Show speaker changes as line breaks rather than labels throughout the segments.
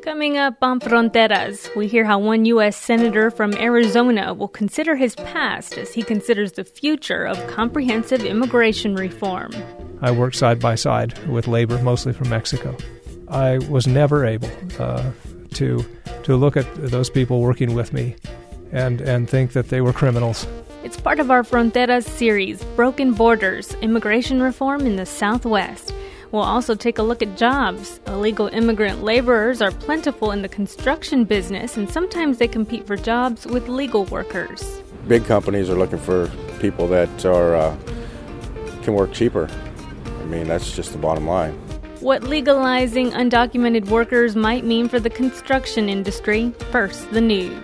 Coming up on Fronteras, we hear how one U.S. senator from Arizona will consider his past as he considers the future of comprehensive immigration reform.
I worked side by side with labor, mostly from Mexico. I was never able to look at those people working with me and think that they were criminals.
It's part of our Fronteras series, Broken Borders, Immigration Reform in the Southwest. We'll also take a look at jobs. Illegal immigrant laborers are plentiful in the construction business, and sometimes they compete for jobs with legal workers.
Big companies are looking for people that can work cheaper. I mean, that's just the bottom line.
What legalizing undocumented workers might mean for the construction industry. First, the news.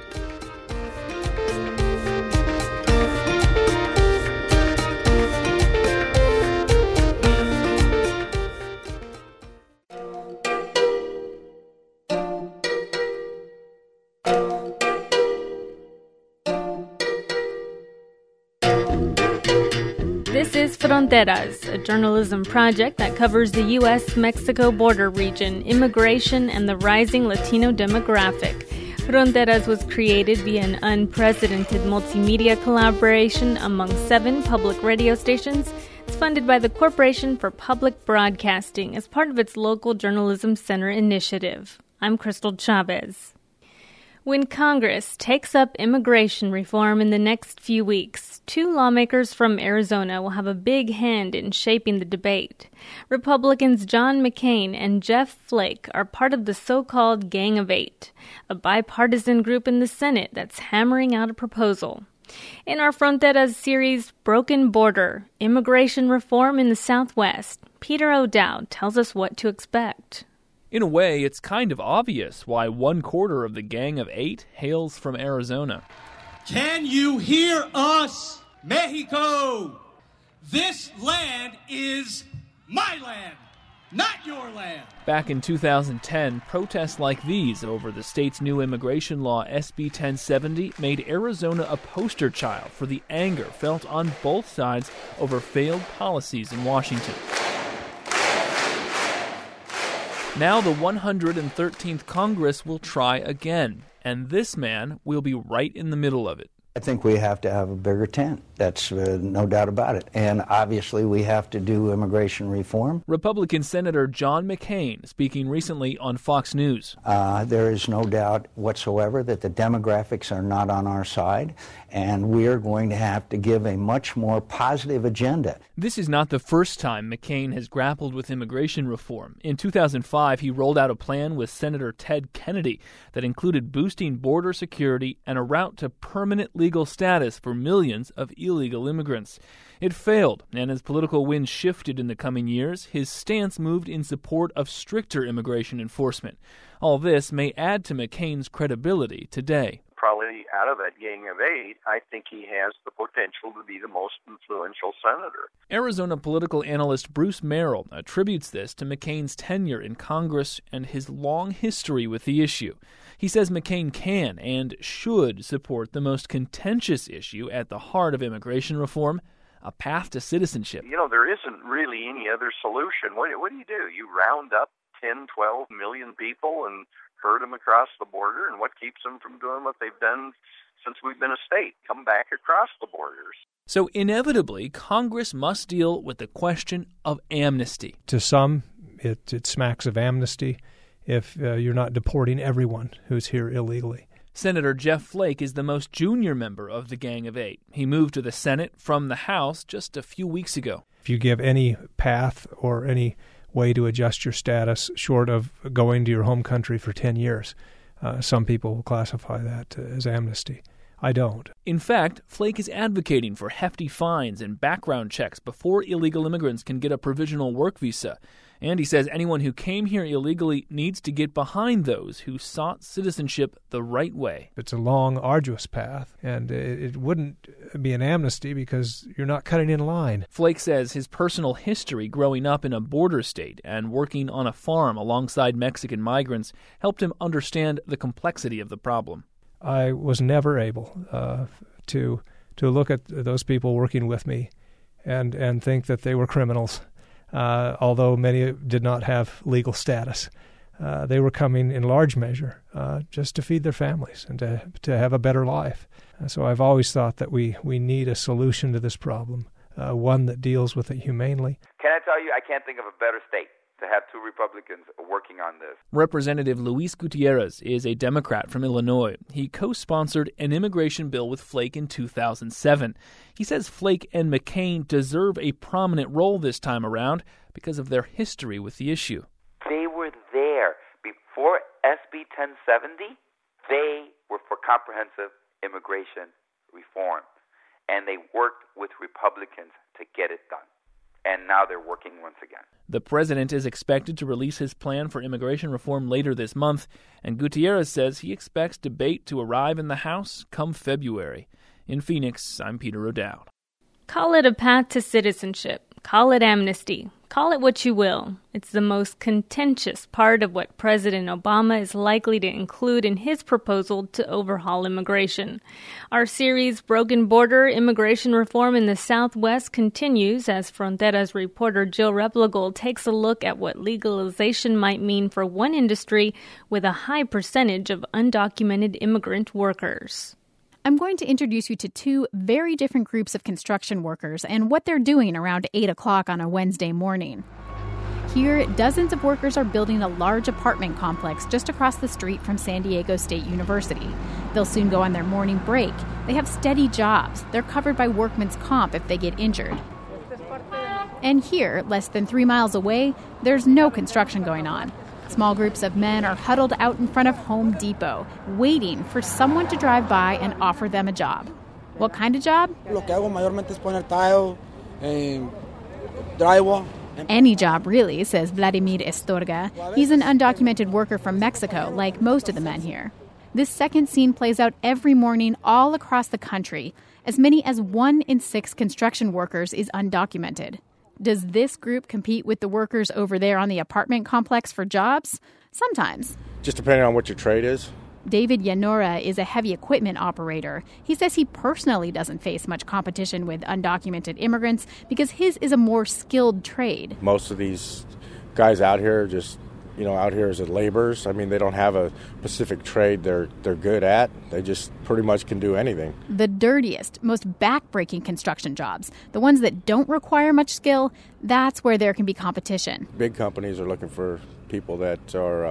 This is Fronteras, a journalism project that covers the U.S.-Mexico border region, immigration, and the rising Latino demographic. Fronteras was created via an unprecedented multimedia collaboration among 7 public radio stations. It's funded by the Corporation for Public Broadcasting as part of its local Journalism Center initiative. I'm Crystal Chavez. When Congress takes up immigration reform in the next few weeks, 2 lawmakers from Arizona will have a big hand in shaping the debate. Republicans John McCain and Jeff Flake are part of the so-called Gang of 8, a bipartisan group in the Senate that's hammering out a proposal. In our Fronteras series, Broken Border, Immigration Reform in the Southwest, Peter O'Dowd tells us what to expect.
In a way, it's kind of obvious why 1/4 of the Gang of 8 hails from Arizona.
Can you hear us, Mexico? This land is my land, not your land.
Back in 2010, protests like these over the state's new immigration law, SB 1070, made Arizona a poster child for the anger felt on both sides over failed policies in Washington. Now the 113th Congress will try again, and this man will be right in the middle of it.
I think we have to have a bigger tent. That's no doubt about it. And obviously we have to do immigration reform.
Republican Senator John McCain speaking recently on Fox News.
There is no doubt whatsoever that the demographics are not on our side, and we are going to have to give a much more positive agenda.
This is not the first time McCain has grappled with immigration reform. In 2005, he rolled out a plan with Senator Ted Kennedy that included boosting border security and a route to permanent legal status for millions of illegal immigrants. It failed, and as political winds shifted in the coming years, his stance moved in support of stricter immigration enforcement. All this may add to McCain's credibility today.
Probably out of that Gang of 8, I think he has the potential to be the most influential senator.
Arizona political analyst Bruce Merrill attributes this to McCain's tenure in Congress and his long history with the issue. He says McCain can and should support the most contentious issue at the heart of immigration reform, a path to citizenship.
You know, there isn't really any other solution. What do? You round up 10, 12 million people and herd them across the border, and what keeps them from doing what they've done since we've been a state, come back across the borders?
So inevitably, Congress must deal with the question of amnesty.
To some, it smacks of amnesty if you're not deporting everyone who's here illegally.
Senator Jeff Flake is the most junior member of the Gang of 8. He moved to the Senate from the House just a few weeks ago.
If you give any path or any way to adjust your status short of going to your home country for 10 years, some people will classify that as amnesty. I don't.
In fact, Flake is advocating for hefty fines and background checks before illegal immigrants can get a provisional work visa. And he says anyone who came here illegally needs to get behind those who sought citizenship the right way.
It's a long, arduous path, and it wouldn't be an amnesty because you're not cutting in line.
Flake says his personal history growing up in a border state and working on a farm alongside Mexican migrants helped him understand the complexity of the problem.
I was never able to look at those people working with me and think that they were criminals. Although many did not have legal status. they were coming in large measure just to feed their families and to have a better life. So I've always thought that we need a solution to this problem, one that deals with it humanely.
Can I tell you, I can't think of a better state to have two Republicans working on this.
Representative Luis Gutierrez is a Democrat from Illinois. He co-sponsored an immigration bill with Flake in 2007. He says Flake and McCain deserve a prominent role this time around because of their history with the issue.
They were there before SB 1070. They were for comprehensive immigration reform, and they worked with Republicans to get it done. And now they're working once again.
The president is expected to release his plan for immigration reform later this month, and Gutierrez says he expects debate to arrive in the House come February. In Phoenix, I'm Peter O'Dowd.
Call it a path to citizenship. Call it amnesty. Call it what you will. It's the most contentious part of what President Obama is likely to include in his proposal to overhaul immigration. Our series, Broken Border, Immigration Reform in the Southwest, continues as Fronteras reporter Jill Replogle takes a look at what legalization might mean for one industry with a high percentage of undocumented immigrant workers.
I'm going to introduce you to two very different groups of construction workers and what they're doing around 8 o'clock on a Wednesday morning. Here, dozens of workers are building a large apartment complex just across the street from San Diego State University. They'll soon go on their morning break. They have steady jobs. They're covered by workman's comp if they get injured. And here, less than 3 miles away, there's no construction going on. Small groups of men are huddled out in front of Home Depot, waiting for someone to drive by and offer them a job. What kind of job?
Lo que hago mayormente es poner tile, drywall.
Any job, really, says Vladimir Estorga. He's an undocumented worker from Mexico, like most of the men here. This second scene plays out every morning all across the country. As many as 1 in 6 construction workers is undocumented. Does this group compete with the workers over there on the apartment complex for jobs? Sometimes.
Just depending on what your trade is.
David Yanora is a heavy equipment operator. He says he personally doesn't face much competition with undocumented immigrants because his is a more skilled trade.
Most of these guys out here just, out here as laborers. I mean, they don't have a specific trade they're good at. They just pretty much can do anything.
The dirtiest, most back-breaking construction jobs, the ones that don't require much skill, that's where there can be competition.
Big companies are looking for people that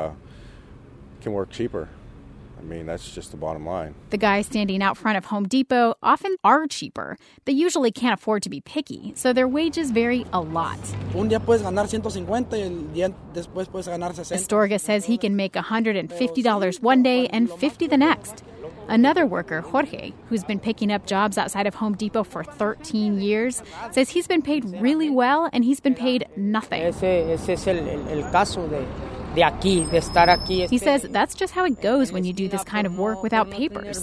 can work cheaper. I mean, that's just the bottom line.
The guys standing out front of Home Depot often are cheaper. They usually can't afford to be picky, so their wages vary a lot.
Un día puedes ganar 150 y el día después puedes ganar 60.
Estorga says he can make $150 one day and $50 the next. Another worker, Jorge, who's been picking up jobs outside of Home Depot for 13 years, says he's been paid really well and he's been paid nothing.
Ese es el caso de estar aquí.
He says that's just how it goes when you do this kind of work without papers.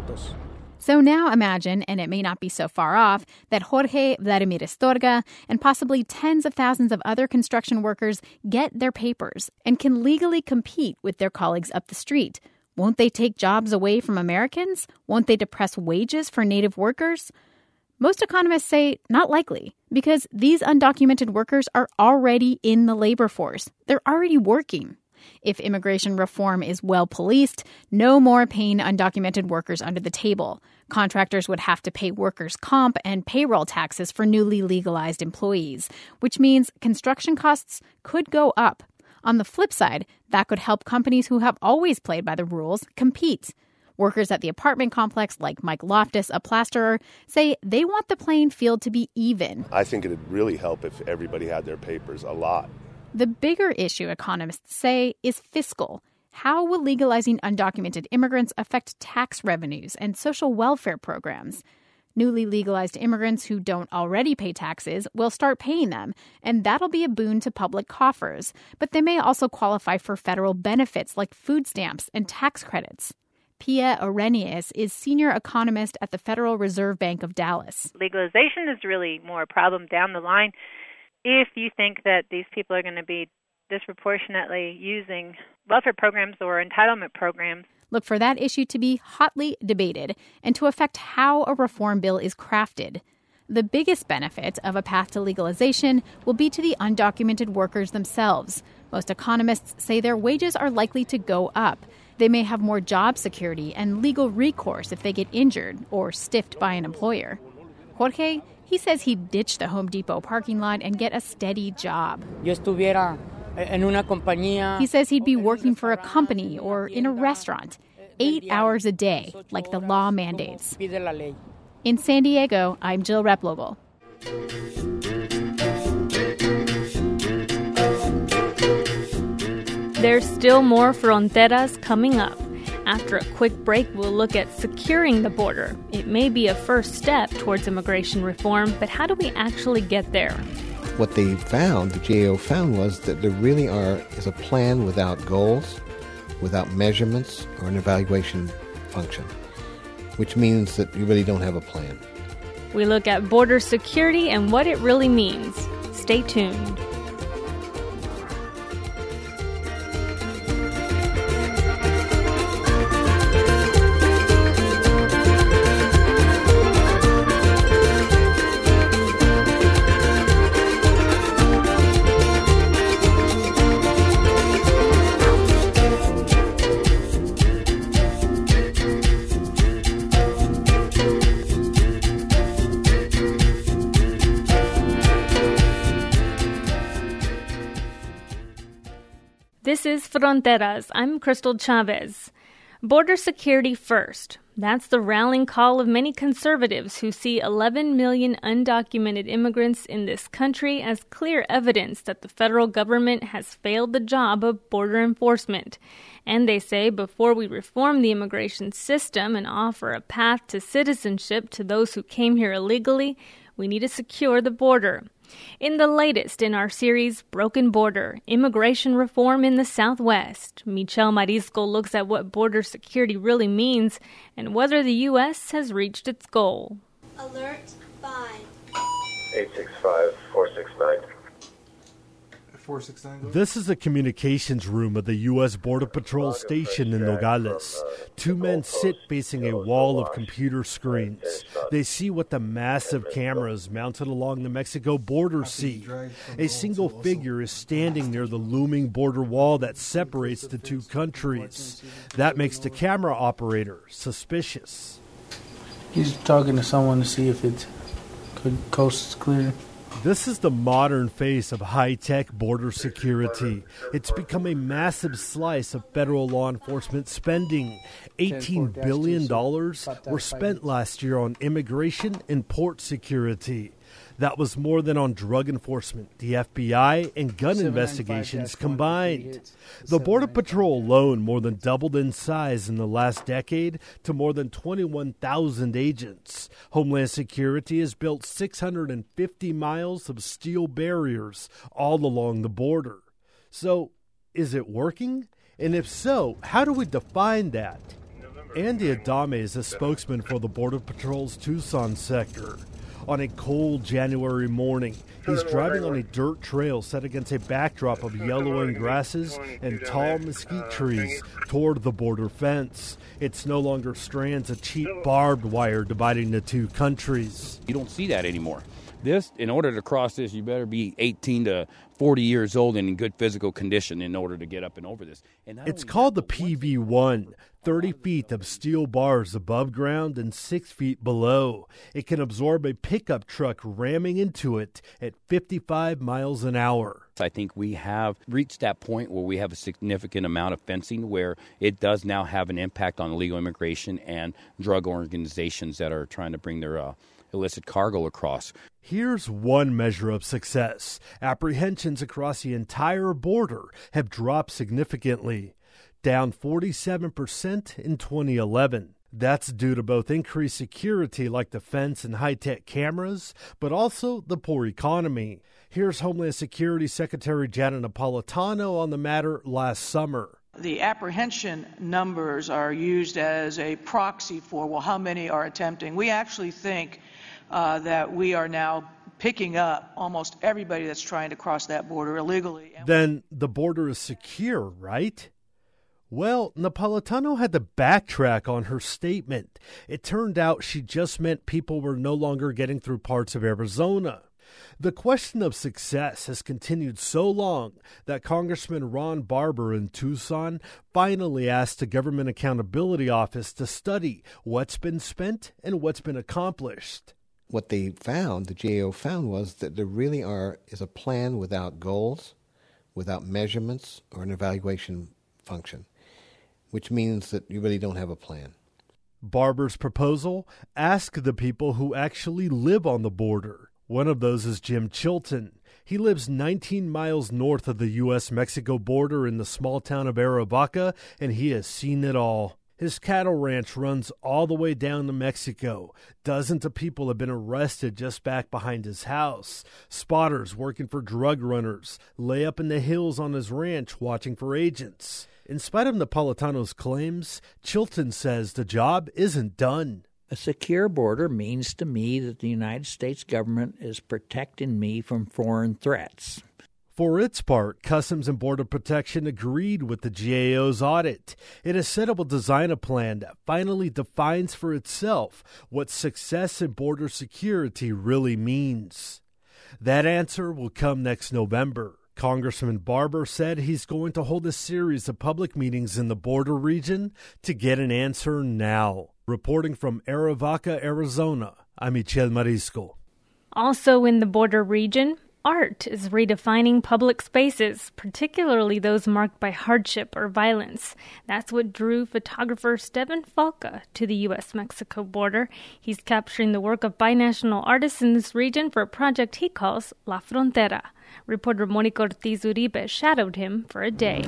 So now imagine, and it may not be so far off, that Jorge, Vladimir Estorga, and possibly tens of thousands of other construction workers get their papers and can legally compete with their colleagues up the street. Won't they take jobs away from Americans? Won't they depress wages for native workers? Most economists say not likely, because these undocumented workers are already in the labor force. They're already working. If immigration reform is well policed, no more paying undocumented workers under the table. Contractors would have to pay workers' comp and payroll taxes for newly legalized employees, which means construction costs could go up. On the flip side, that could help companies who have always played by the rules compete. Workers at the apartment complex, like Mike Loftus, a plasterer, say they want the playing field to be even.
I think it would really help if everybody had their papers, a lot.
The bigger issue, economists say, is fiscal. How will legalizing undocumented immigrants affect tax revenues and social welfare programs? Newly legalized immigrants who don't already pay taxes will start paying them, and that'll be a boon to public coffers. But they may also qualify for federal benefits like food stamps and tax credits. Pia Arrhenius is senior economist at the Federal Reserve Bank of Dallas.
Legalization is really more a problem down the line if you think that these people are going to be disproportionately using welfare programs or entitlement programs.
Look for that issue to be hotly debated and to affect how a reform bill is crafted. The biggest benefit of a path to legalization will be to the undocumented workers themselves. Most economists say their wages are likely to go up. They may have more job security and legal recourse if they get injured or stiffed by an employer. Jorge, he says he'd ditch the Home Depot parking lot and get a steady job.
Yo estuviera en una compañía.
He says he'd be working for a company or in a restaurant, 8 hours a day, like the law mandates. In San Diego, I'm Jill Replogle.
There's still more Fronteras coming up. After a quick break, we'll look at securing the border. It may be a first step towards immigration reform, but how do we actually get there?
What they found, the GAO found, was that there really is a plan without goals, without measurements, or an evaluation function, which means that you really don't have a plan.
We look at border security and what it really means. Stay tuned. This is Fronteras. I'm Crystal Chavez. Border security first. That's the rallying call of many conservatives who see 11 million undocumented immigrants in this country as clear evidence that the federal government has failed the job of border enforcement. And they say before we reform the immigration system and offer a path to citizenship to those who came here illegally, we need to secure the border. In the latest in our series, Broken Border, Immigration Reform in the Southwest, Michelle Marisco looks at what border security really means and whether the U.S. has reached its goal.
Alert 5.
865-469. This is the communications room of the U.S. Border Patrol station in Nogales. Two men sit facing a wall of computer screens. They see what the massive cameras mounted along the Mexico border see. A single figure is standing near the looming border wall that separates the two countries. That makes the camera operator suspicious.
He's talking to someone to see if it coast's clear.
This is the modern face of high-tech border security. It's become a massive slice of federal law enforcement spending. $18 billion were spent last year on immigration and port security. That was more than on drug enforcement, the FBI, and gun investigations combined. The Border Patrol alone more than doubled in size in the last decade to more than 21,000 agents. Homeland Security has built 650 miles of steel barriers all along the border. So, is it working? And if so, how do we define that? Andy Adame is a spokesman for the Border Patrol's Tucson sector. On a cold January morning, he's driving on a dirt trail set against a backdrop of yellowing grasses and tall mesquite trees toward the border fence. It's no longer strands of cheap barbed wire dividing the two countries.
You don't see that anymore. This, in order to cross this, you better be 18 to 40 years old and in good physical condition in order to get up and over this.
It's called the PV-1, 30 feet of steel bars above ground and 6 feet below. It can absorb a pickup truck ramming into it at 55 miles an hour.
I think we have reached that point where we have a significant amount of fencing where it does now have an impact on illegal immigration and drug organizations that are trying to bring their illicit cargo across.
Here's one measure of success. Apprehensions across the entire border have dropped significantly, down 47% in 2011. That's due to both increased security like the fence and high-tech cameras, but also the poor economy. Here's Homeland Security Secretary Janet Napolitano on the matter last summer.
The apprehension numbers are used as a proxy for, well, how many are attempting. We actually think that we are now picking up almost everybody that's trying to cross that border illegally.
Then the border is secure, right? Well, Napolitano had to backtrack on her statement. It turned out she just meant people were no longer getting through parts of Arizona. The question of success has continued so long that Congressman Ron Barber in Tucson finally asked the Government Accountability Office to study what's been spent and what's been accomplished.
What they found, the GAO found, was that there really is a plan without goals, without measurements, or an evaluation function, which means that you really don't have a plan.
Barber's proposal: ask the people who actually live on the border. One of those is Jim Chilton. He lives 19 miles north of the U.S.-Mexico border in the small town of Arivaca, and he has seen it all. His cattle ranch runs all the way down to Mexico. Dozens of people have been arrested just back behind his house. Spotters working for drug runners lay up in the hills on his ranch watching for agents. In spite of Napolitano's claims, Chilton says the job isn't done.
A secure border means to me that the United States government is protecting me from foreign threats.
For its part, Customs and Border Protection agreed with the GAO's audit. It has said it will design a plan that finally defines for itself what success in border security really means. That answer will come next November. Congressman Barber said he's going to hold a series of public meetings in the border region to get an answer now. Reporting from Arivaca, Arizona, I'm Michel Marisco.
Also in the border region, art is redefining public spaces, particularly those marked by hardship or violence. That's what drew photographer Stefan Falka to the U.S.-Mexico border. He's capturing the work of binational artists in this region for a project he calls La Frontera. Reporter Monica Ortiz Uribe shadowed him for a day.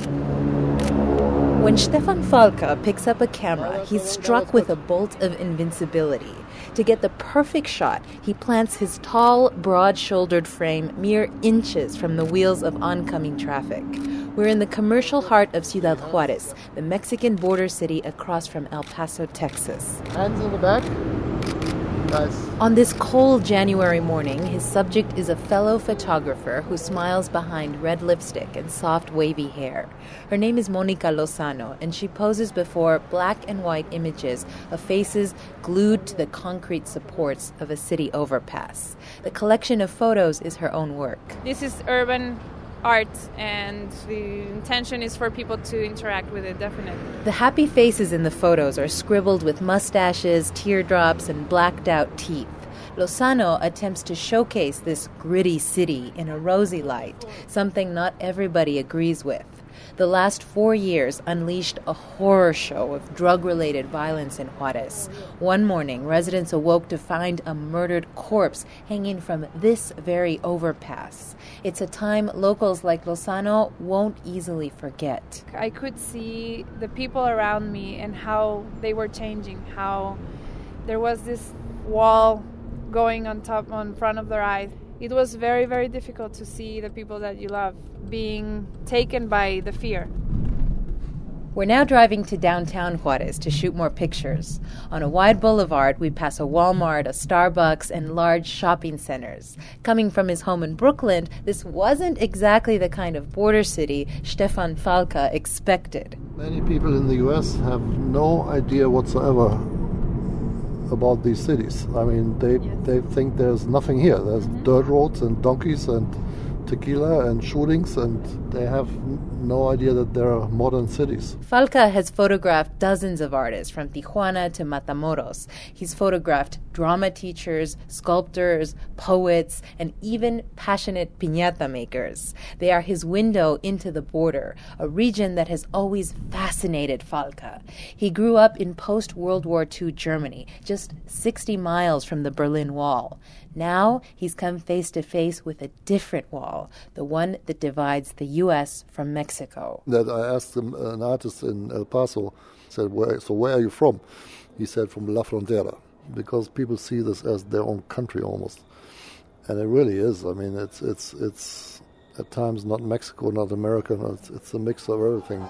When Stefan Falka picks up a camera, he's struck with a bolt of invincibility. To get the perfect shot, he plants his tall, broad-shouldered frame mere inches from the wheels of oncoming traffic. We're in the commercial heart of Ciudad Juárez, the Mexican border city across from El Paso, Texas.
Hands in the back. Nice.
On this cold January morning, his subject is a fellow photographer who smiles behind red lipstick and soft, wavy hair. Her name is Monica Lozano, and she poses before black and white images of faces glued to the concrete supports of a city overpass. The collection of photos is her own work.
This is urban art, and the intention is for people to interact with it, definitely.
The happy faces in the photos are scribbled with mustaches, teardrops, and blacked-out teeth. Lozano attempts to showcase this gritty city in a rosy light, something not everybody agrees with. The last 4 years unleashed a horror show of drug-related violence in Juárez. One morning, residents awoke to find a murdered corpse hanging from this very overpass. It's a time locals like Lozano won't easily forget.
I could see the people around me and how they were changing, how there was this wall going on front of their eyes. It was very, very difficult to see the people that you love being taken by the fear.
We're now driving to downtown Juárez to shoot more pictures. On a wide boulevard, we pass a Walmart, a Starbucks, and large shopping centers. Coming from his home in Brooklyn, this wasn't exactly the kind of border city Stefan Falka expected.
Many people in the U.S. have no idea whatsoever about these cities. I mean, they think there's nothing here. There's dirt roads and donkeys and tequila and shootings, and they have no idea that there are modern cities.
Falka has photographed dozens of artists from Tijuana to Matamoros. He's photographed drama teachers, sculptors, poets, and even passionate piñata makers. They are his window into the border, a region that has always fascinated Falka. He grew up in post-World War II Germany, just 60 miles from the Berlin Wall. Now he's come face to face with a different wall, the one that divides the U.S. from Mexico.
That I asked him, an artist in El Paso, said, where are you from? He said, from La Frontera, because people see this as their own country almost. And it really is. I mean, it's at times not Mexico, not America, it's a mix of everything.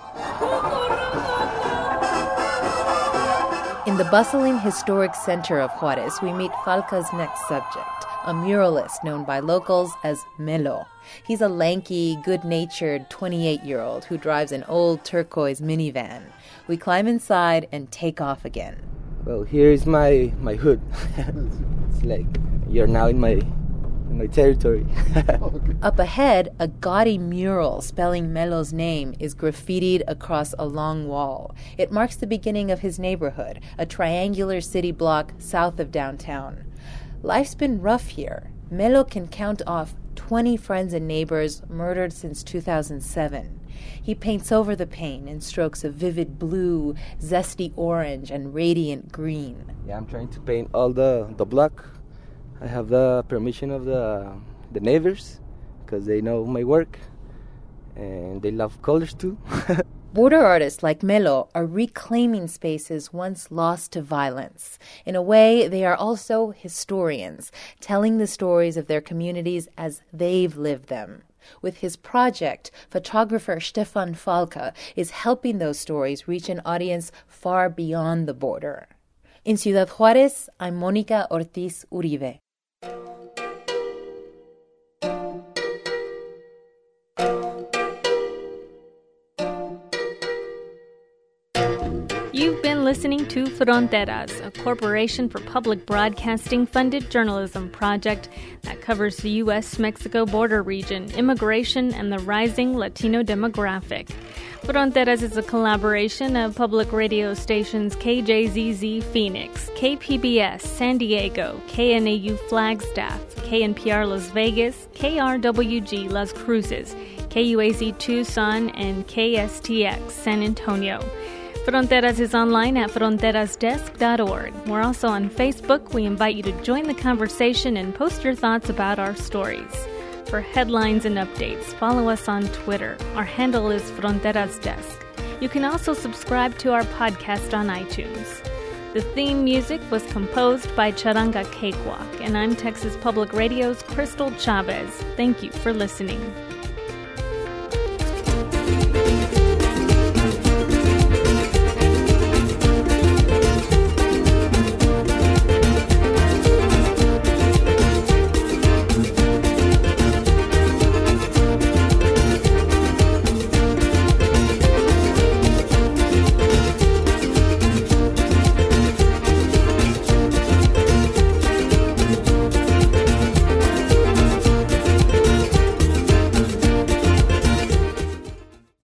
In the bustling historic center of Juárez, we meet Falka's next subject, a muralist known by locals as Melo. He's a lanky, good-natured 28-year-old who drives an old turquoise minivan. We climb inside and take off again.
Well, here is my hood. It's like you're now in my
my territory.
Up ahead, a gaudy mural spelling Melo's name is graffitied across a long wall. It marks the beginning of his neighborhood, a triangular city block south of downtown. Life's been rough here. Melo can count off 20 friends and neighbors murdered since 2007. He paints over the pain in strokes of vivid blue, zesty orange, and radiant green.
Yeah, I'm trying to paint all the block. I have the permission of the neighbors because they know my work and they love colors too.
Border artists like Melo are reclaiming spaces once lost to violence. In a way, they are also historians, telling the stories of their communities as they've lived them. With his project, photographer Stefan Falka is helping those stories reach an audience far beyond the border. In Ciudad Juárez, I'm Mónica Ortiz Uribe.
You've been listening to Fronteras, a Corporation for Public Broadcasting funded journalism project that covers the U.S.-Mexico border region, immigration, and the rising Latino demographic. Fronteras is a collaboration of public radio stations KJZZ Phoenix, KPBS San Diego, KNAU Flagstaff, KNPR Las Vegas, KRWG Las Cruces, KUAZ Tucson, and KSTX San Antonio. Fronteras is online at fronterasdesk.org. We're also on Facebook. We invite you to join the conversation and post your thoughts about our stories. For headlines and updates, follow us on Twitter. Our handle is Fronteras Desk. You can also subscribe to our podcast on iTunes. The theme music was composed by Charanga Cakewalk, and I'm Texas Public Radio's Crystal Chavez. Thank you for listening.